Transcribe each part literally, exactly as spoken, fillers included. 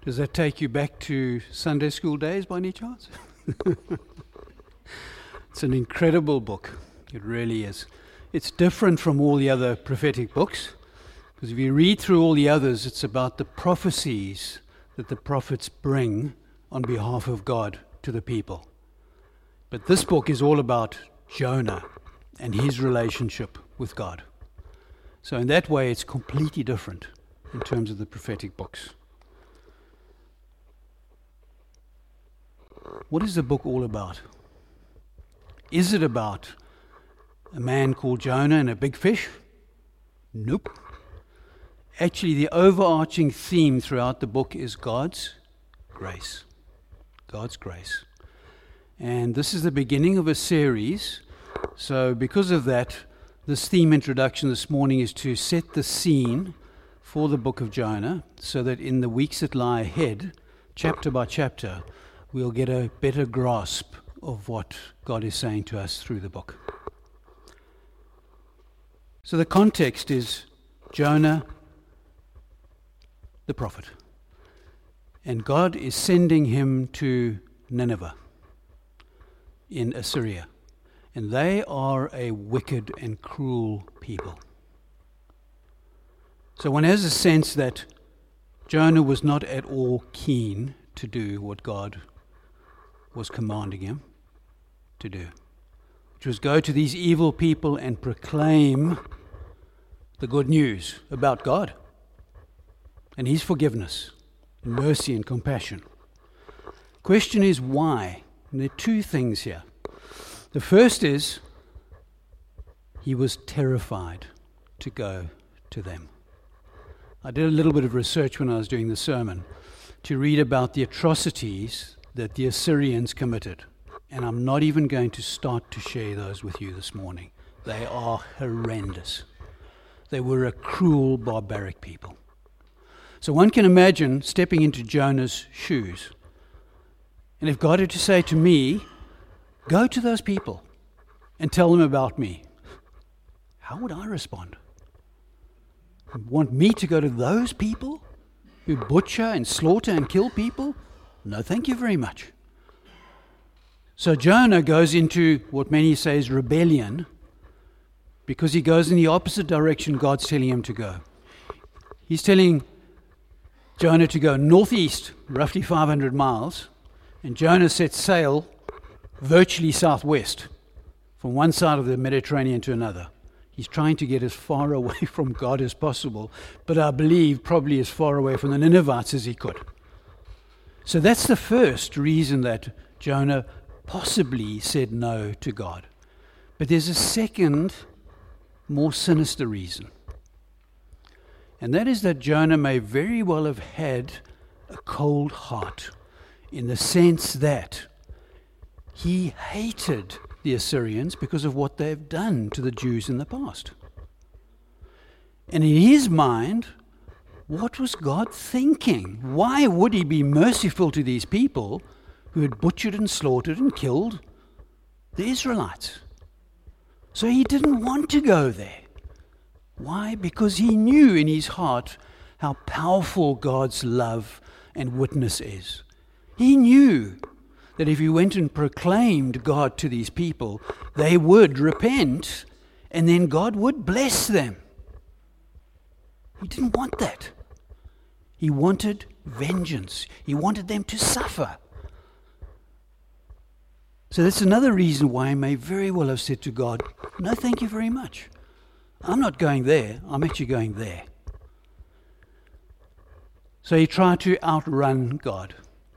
Does that take you back to Sunday school days by any chance? It's an incredible book. It really is. It's different from all the other prophetic books, because if you read through all the others, it's about the prophecies that the prophets bring on behalf of God to the people. But this book is all about Jonah and his relationship with God. So in that way, it's completely different in terms of the prophetic books. What is the book all about? Is it about a man called Jonah and a big fish? Nope. Actually, the overarching theme throughout the book is God's grace. God's grace. And this is the beginning of a series. So because of that, this theme introduction this morning is to set the scene for the book of Jonah, so that in the weeks that lie ahead, chapter by chapter, we'll get a better grasp of what God is saying to us through the book. So the context is Jonah, the prophet. And God is sending him to Nineveh in Assyria. And they are a wicked and cruel people. So one has a sense that Jonah was not at all keen to do what God was commanding him to do, which was go to these evil people and proclaim the good news about God and his forgiveness, and mercy and compassion. Question is why? And there are two things here. The first is he was terrified to go to them. I did a little bit of research when I was doing the sermon to read about the atrocities that the Assyrians committed. And I'm not even going to start to share those with you this morning. They are horrendous. They were a cruel, barbaric people. So one can imagine stepping into Jonah's shoes. And if God had to say to me, go to those people and tell them about me, how would I respond? Want me to go to those people who butcher and slaughter and kill people? No, thank you very much. So Jonah goes into what many say is rebellion, because he goes in the opposite direction God's telling him to go. He's telling Jonah to go northeast, roughly five hundred miles, and Jonah sets sail virtually southwest, from one side of the Mediterranean to another. He's trying to get as far away from God as possible, but I believe probably as far away from the Ninevites as he could. So that's the first reason that Jonah possibly said no to God. But there's a second, more sinister reason. And that is that Jonah may very well have had a cold heart, in the sense that he hated the Assyrians because of what they've done to the Jews in the past. And in his mind, what was God thinking? Why would he be merciful to these people who had butchered and slaughtered and killed the Israelites? So he didn't want to go there. Why? Because he knew in his heart how powerful God's love and witness is. He knew that if he went and proclaimed God to these people, they would repent, and then God would bless them. He didn't want that. He wanted vengeance. He wanted them to suffer. So that's another reason why he may very well have said to God, no, thank you very much. I'm not going there. I'm actually going there. So he tried to outrun God.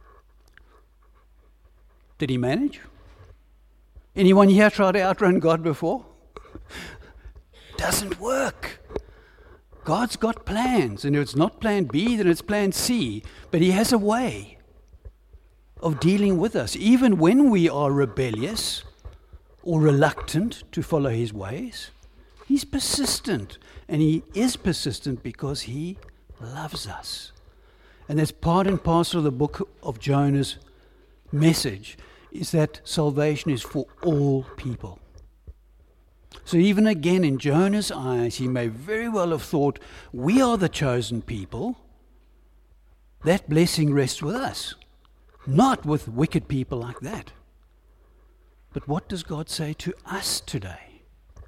Did he manage? Anyone here tried to outrun God before? Doesn't work. God's got plans, and if it's not plan B, then it's plan C. But he has a way of dealing with us, even when we are rebellious or reluctant to follow his ways. He's persistent, and he is persistent because he loves us. And that's part and parcel of the book of Jonah's message, is that salvation is for all people. So even again, in Jonah's eyes, he may very well have thought, we are the chosen people, that blessing rests with us, not with wicked people like that. But what does God say to us today?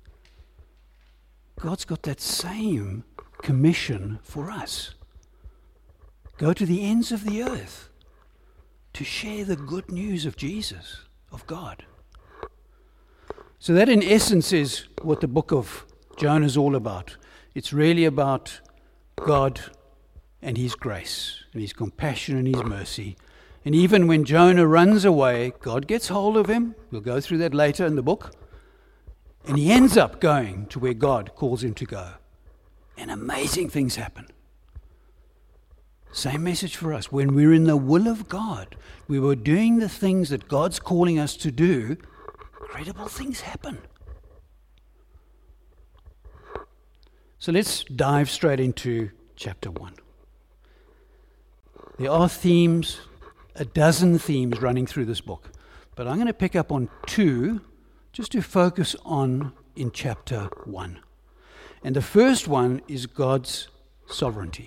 God's got that same commission for us. Go to the ends of the earth to share the good news of Jesus, of God. So that in essence is what the book of Jonah is all about. It's really about God and his grace and his compassion and his mercy. And even when Jonah runs away, God gets hold of him. We'll go through that later in the book. And he ends up going to where God calls him to go. And amazing things happen. Same message for us. When we're in the will of God, we were doing the things that God's calling us to do, incredible things happen. So let's dive straight into chapter one. There are themes, a dozen themes running through this book, but I'm going to pick up on two just to focus on in chapter one. And the first one is God's sovereignty.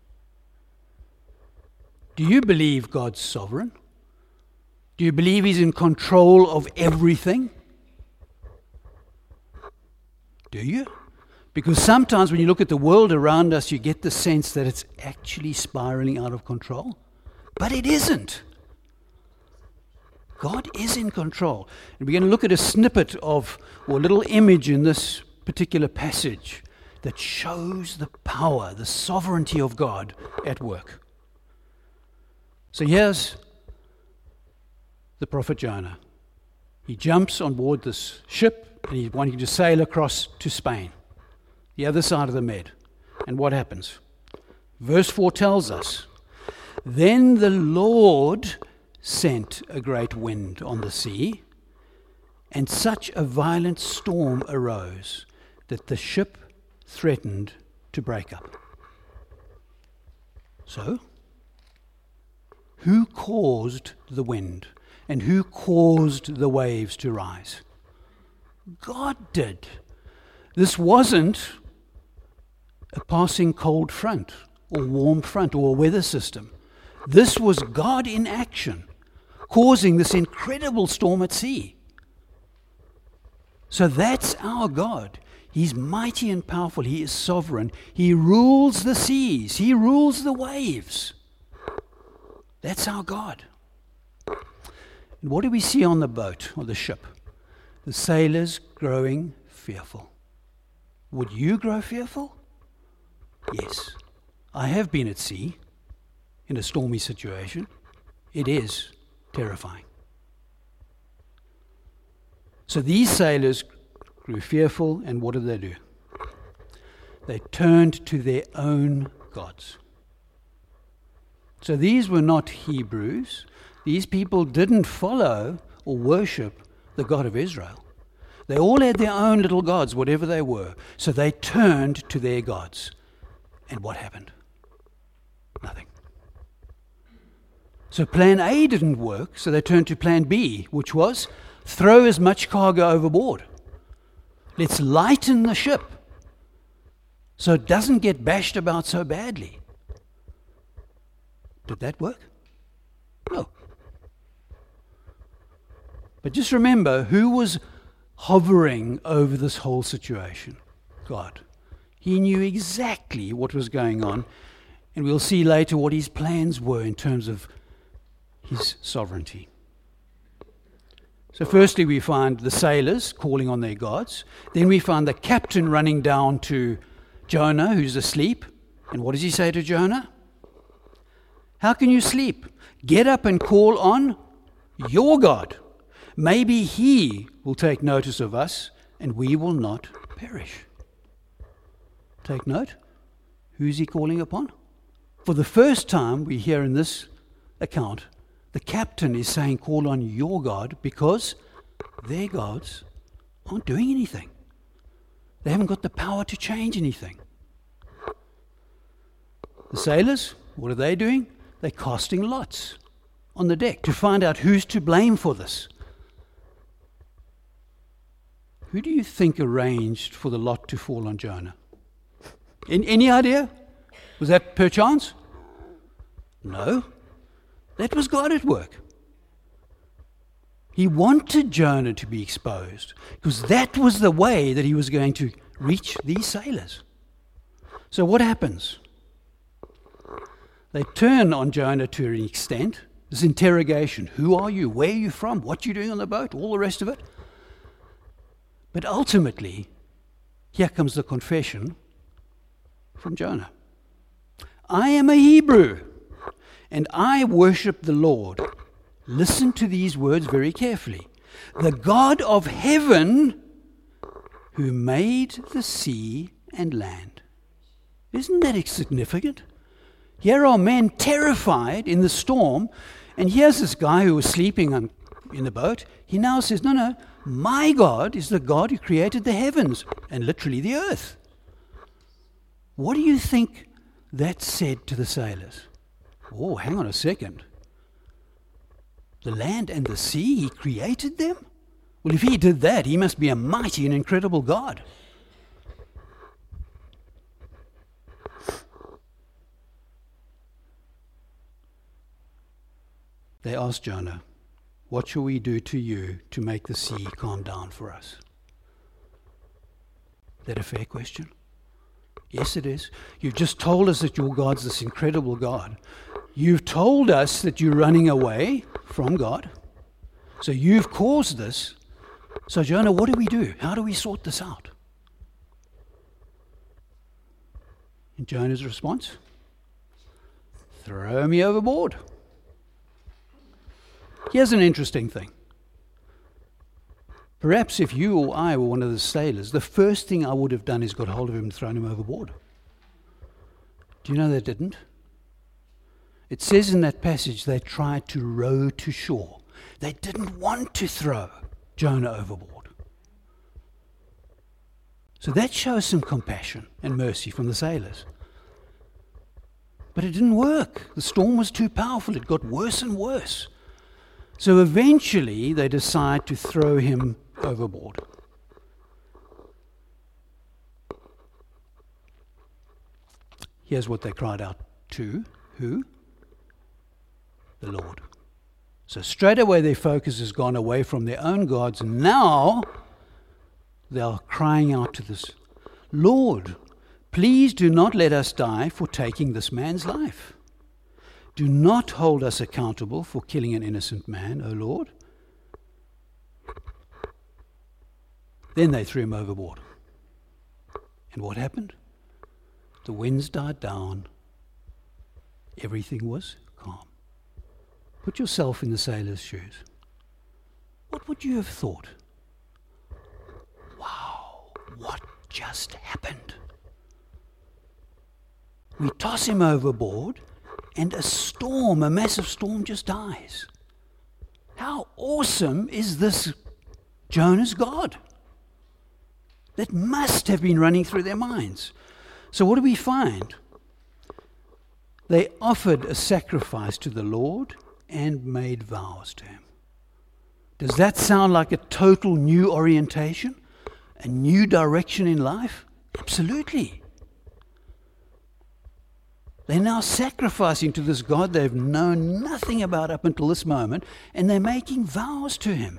Do you believe God's sovereign? Do you believe he's in control of everything? Do you? Because sometimes when you look at the world around us, you get the sense that it's actually spiraling out of control. But it isn't. God is in control. And we're going to look at a snippet of, or a little image in this particular passage that shows the power, the sovereignty of God at work. So here's the prophet Jonah. He jumps on board this ship and he's wanting to sail across to Spain, the other side of the Med. And what happens? Verse four tells us, "Then the Lord sent a great wind on the sea, and such a violent storm arose that the ship threatened to break up." So, who caused the wind and who caused the waves to rise? God did. This wasn't a passing cold front or warm front or a weather system. This was God in action, causing this incredible storm at sea. So that's our God. He's mighty and powerful. He is sovereign. He rules the seas. He rules the waves. That's our God. And what do we see on the boat or the ship? The sailors growing fearful. Would you grow fearful? Yes. I have been at sea in a stormy situation. It is terrifying. So these sailors grew fearful, and what did they do? They turned to their own gods. So these were not Hebrews. These people didn't follow or worship the God of Israel. They all had their own little gods, whatever they were. So they turned to their gods. And what happened? Nothing. So plan A didn't work, so they turned to plan B, which was throw as much cargo overboard. Let's lighten the ship so it doesn't get bashed about so badly. Did that work? No. But just remember, who was hovering over this whole situation? God. He knew exactly what was going on, and we'll see later what his plans were in terms of his sovereignty. So firstly we find the sailors calling on their gods. Then we find the captain running down to Jonah, who's asleep. And what does he say to Jonah? How can you sleep? Get up and call on your God. Maybe he will take notice of us and we will not perish. Take note. Who's he calling upon? For the first time we hear in this account, the captain is saying, call on your God, because their gods aren't doing anything. They haven't got the power to change anything. The sailors, what are they doing? They're casting lots on the deck to find out who's to blame for this. Who do you think arranged for the lot to fall on Jonah? In, any idea? Was that per chance? No, that was God at work. He wanted Jonah to be exposed because that was the way that he was going to reach these sailors. So what happens? They turn on Jonah to an extent. This interrogation. Who are you? Where are you from? What are you doing on the boat? All the rest of it. But ultimately, here comes the confession from Jonah. I am a Hebrew, and I worship the Lord. Listen to these words very carefully. The God of heaven who made the sea and land. Isn't that significant? Here are men terrified in the storm, and here's this guy who was sleeping on, in the boat. He now says, no, no, my God is the God who created the heavens and literally the earth. What do you think that said to the sailors? Oh, hang on a second. The land and the sea, he created them? Well, if he did that, he must be a mighty and incredible God. They asked Jonah, what shall we do to you to make the sea calm down for us? Is that a fair question? Yes, it is. You've just told us that your God's this incredible God. You've told us that you're running away from God. So you've caused this. So Jonah, what do we do? How do we sort this out? And Jonah's response? Throw me overboard. Here's an interesting thing. Perhaps if you or I were one of the sailors, the first thing I would have done is got hold of him and thrown him overboard. Do you know they didn't? It says in that passage they tried to row to shore. They didn't want to throw Jonah overboard. So that shows some compassion and mercy from the sailors. But it didn't work. The storm was too powerful. It got worse and worse. So eventually they decide to throw him overboard. Here's what they cried out to. Who? The Lord. So straight away their focus has gone away from their own gods, and now they are crying out to this, Lord, please do not let us die for taking this man's life. Do not hold us accountable for killing an innocent man, O Lord. Then they threw him overboard. And what happened? The winds died down. Everything was calm. Put yourself in the sailor's shoes. What would you have thought? Wow, what just happened? We toss him overboard, and a storm, a massive storm, just dies. How awesome is this Jonah's God? That must have been running through their minds. So what do we find? They offered a sacrifice to the Lord and made vows to him. Does that sound like a total new orientation? A new direction in life? Absolutely. They're now sacrificing to this God they've known nothing about up until this moment, and they're making vows to him.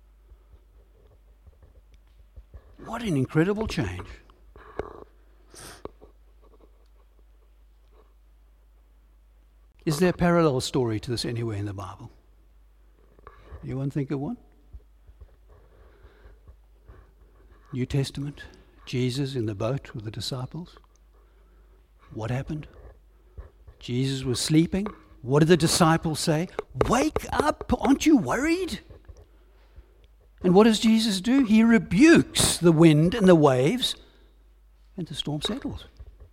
What an incredible change. Is there a parallel story to this anywhere in the Bible? Anyone think of one? New Testament, Jesus in the boat with the disciples. What happened? Jesus was sleeping. What did the disciples say? Wake up, aren't you worried? And what does Jesus do? He rebukes the wind and the waves, and the storm settles.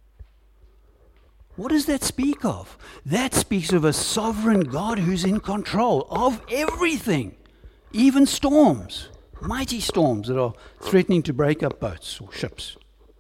What does that speak of? That speaks of a sovereign God who's in control of everything, even storms, mighty storms that are threatening to break up boats or ships.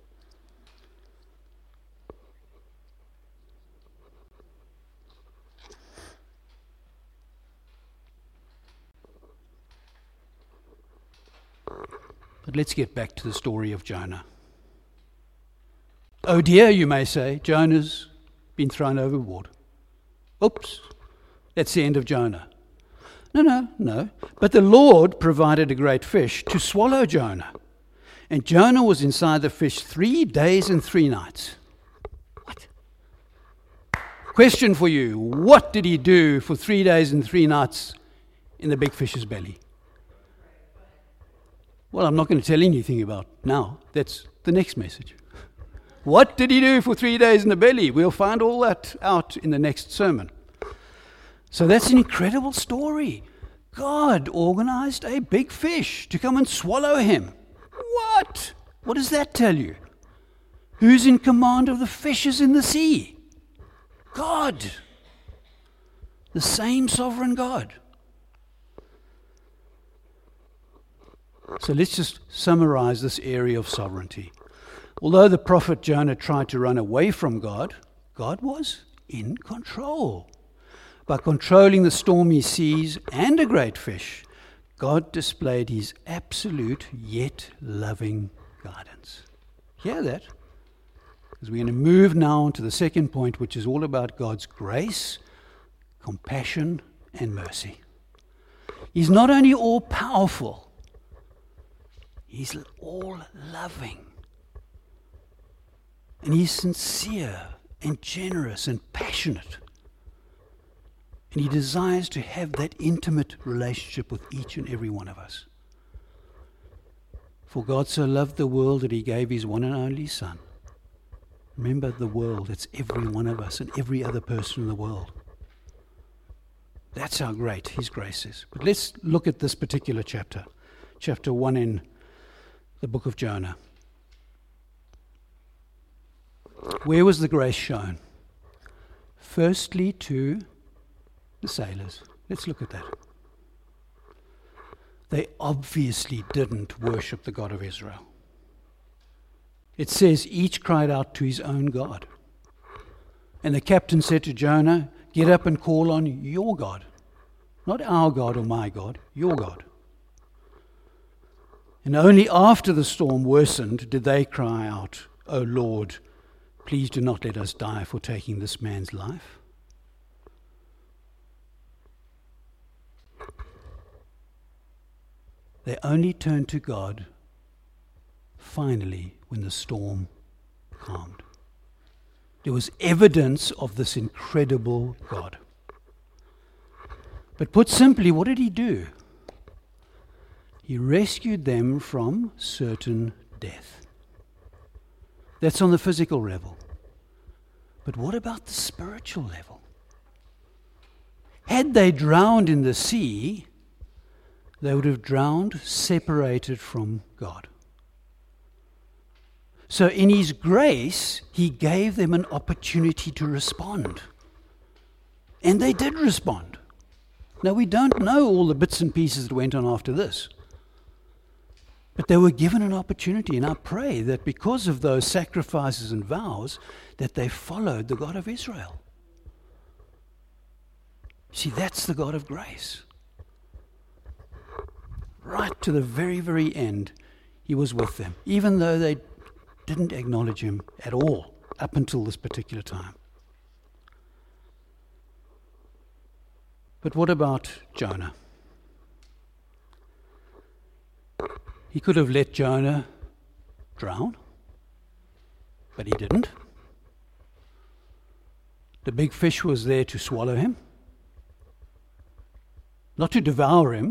But let's get back to the story of Jonah. Oh dear, you may say, Jonah's been thrown overboard. Oops, that's the end of Jonah. No, no, no. But the Lord provided a great fish to swallow Jonah. And Jonah was inside the fish three days and three nights. What? Question for you. What did he do for three days and three nights in the big fish's belly? Well, I'm not going to tell anything about now. That's the next message. What did he do for three days in the belly? We'll find all that out in the next sermon. So that's an incredible story. God organized a big fish to come and swallow him. What? What does that tell you? Who's in command of the fishes in the sea? God. The same sovereign God. So let's just summarize this area of sovereignty. Although the prophet Jonah tried to run away from God, God was in control. By controlling the stormy seas and a great fish, God displayed his absolute yet loving guidance. Hear that? Because we're going to move now on to the second point, which is all about God's grace, compassion, and mercy. He's not only all-powerful, he's all-loving. And he's sincere and generous and passionate. And he desires to have that intimate relationship with each and every one of us. For God so loved the world that he gave his one and only Son. Remember, the world, it's every one of us and every other person in the world. That's how great his grace is. But let's look at this particular chapter, chapter one in the book of Jonah. Where was the grace shown? Firstly to the sailors. Let's look at that. They obviously didn't worship the God of Israel. It says each cried out to his own God. And the captain said to Jonah, get up and call on your God. Not our God or my God, your God. And only after the storm worsened did they cry out, O Lord, please do not let us die for taking this man's life. They only turned to God, finally, when the storm calmed. There was evidence of this incredible God. But put simply, what did he do? He rescued them from certain death. That's on the physical level. But what about the spiritual level? Had they drowned in the sea, they would have drowned separated from God. So in his grace, he gave them an opportunity to respond. And they did respond. Now, we don't know all the bits and pieces that went on after this. But they were given an opportunity, and I pray that because of those sacrifices and vows, that they followed the God of Israel. See, that's the God of grace. Right to the very, very end, he was with them, even though they didn't acknowledge him at all up until this particular time. But what about Jonah? He could have let Jonah drown, but he didn't. The big fish was there to swallow him, not to devour him,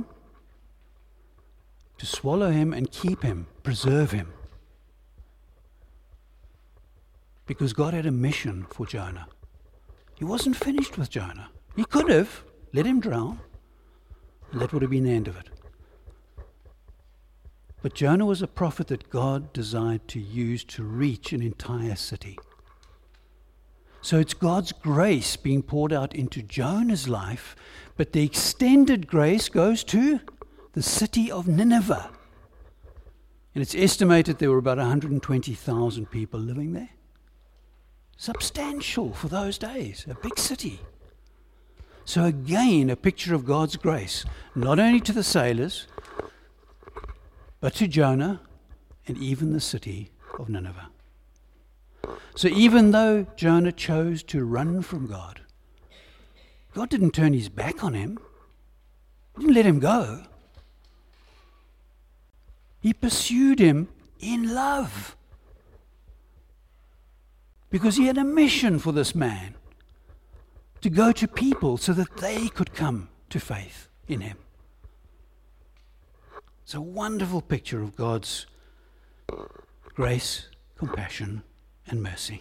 to swallow him and keep him, preserve him. Because God had a mission for Jonah. He wasn't finished with Jonah. He could have let him drown, and that would have been the end of it. But Jonah was a prophet that God desired to use to reach an entire city. So it's God's grace being poured out into Jonah's life, but the extended grace goes to the city of Nineveh. And it's estimated there were about one hundred twenty thousand people living there. Substantial for those days, a big city. So again, a picture of God's grace, not only to the sailors, but to Jonah and even the city of Nineveh. So even though Jonah chose to run from God, God didn't turn his back on him. He didn't let him go. He pursued him in love. Because he had a mission for this man, to go to people so that they could come to faith in him. It's a wonderful picture of God's grace, compassion, and mercy.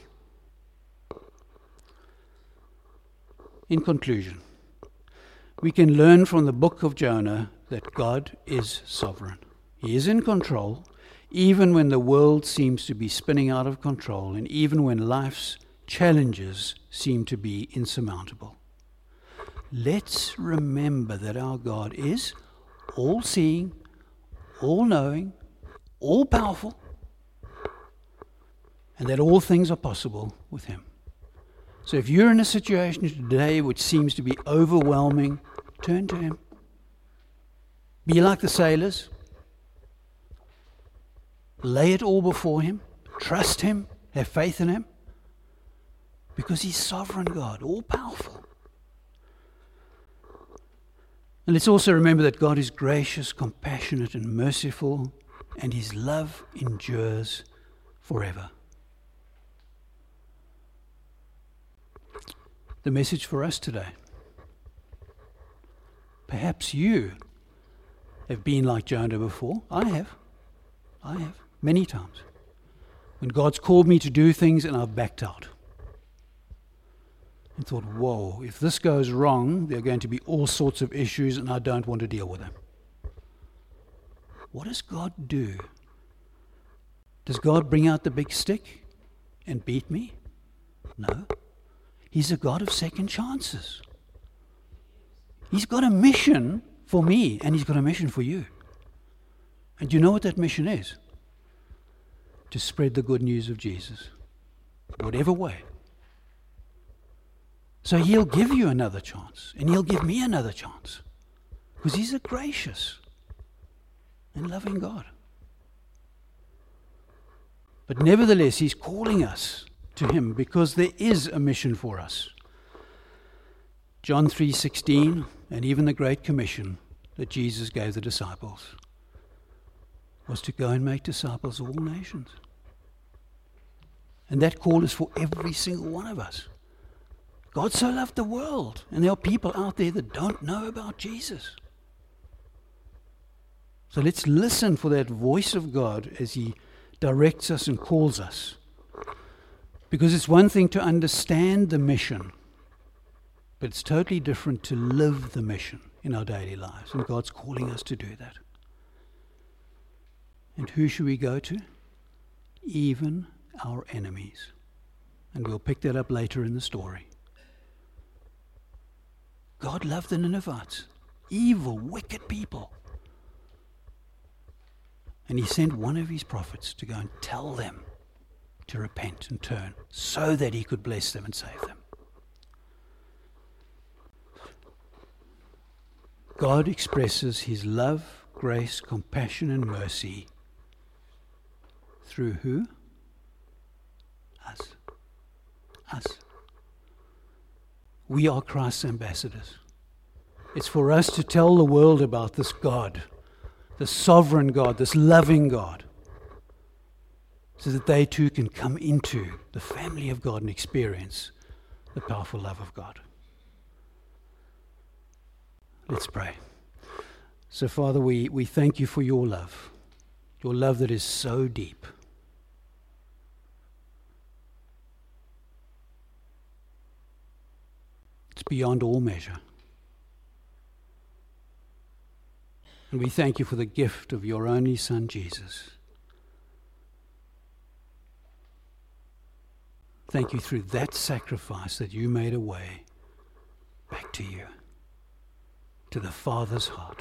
In conclusion, we can learn from the book of Jonah that God is sovereign. He is in control, even when the world seems to be spinning out of control, and even when life's challenges seem to be insurmountable. Let's remember that our God is all-seeing, all-knowing, all-powerful, and that all things are possible with him. So if you're in a situation today which seems to be overwhelming, turn to him. Be like the sailors. Lay it all before him. Trust him. Have faith in him. Because he's sovereign God, all-powerful. And let's also remember that God is gracious, compassionate, and merciful, and his love endures forever. The message for us today. Perhaps you have been like Jonah before. I have. I have. Many times. When God's called me to do things and I've backed out. And thought, whoa, if this goes wrong, there are going to be all sorts of issues and I don't want to deal with them. What does God do? Does God bring out the big stick and beat me? No. He's a God of second chances. He's got a mission for me and he's got a mission for you. And you know what that mission is? To spread the good news of Jesus. Whatever way. So he'll give you another chance. And he'll give me another chance. Because he's a gracious and loving God. But nevertheless, he's calling us to him because there is a mission for us. John three sixteen and even the Great Commission that Jesus gave the disciples was to go and make disciples of all nations. And that call is for every single one of us. God so loved the world, and there are people out there that don't know about Jesus. So let's listen for that voice of God as he directs us and calls us. Because it's one thing to understand the mission, but it's totally different to live the mission in our daily lives. And God's calling us to do that. And who should we go to? Even our enemies. And we'll pick that up later in the story. God loved the Ninevites, evil, wicked people. And he sent one of his prophets to go and tell them to repent and turn so that he could bless them and save them. God expresses his love, grace, compassion, and mercy through who? Us. Us. We are Christ's ambassadors. It's for us to tell the world about this God, this sovereign God, this loving God, so that they too can come into the family of God and experience the powerful love of God. Let's pray. So, Father, we, we thank you for your love, your love that is so deep. It's beyond all measure. And we thank you for the gift of your only Son, Jesus. Thank you through that sacrifice that you made a way back to you, to the Father's heart.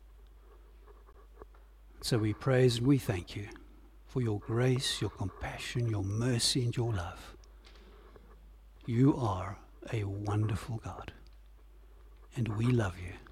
So we praise and we thank you for your grace, your compassion, your mercy, and your love. You are a wonderful God, and we love you.